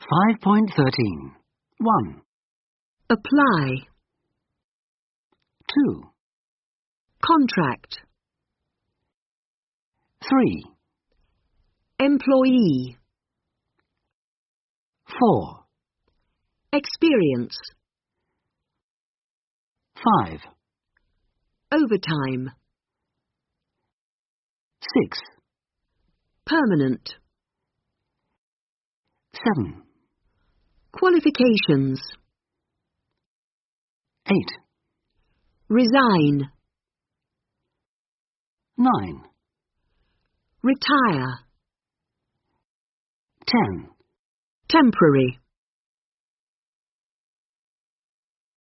5.13. 1, Apply. 2, Contract. 3, Employee. 4, Experience. 5, Overtime. 6, Permanent. 7, Qualifications. 8, Resign. 9, Retire. 10. Temporary.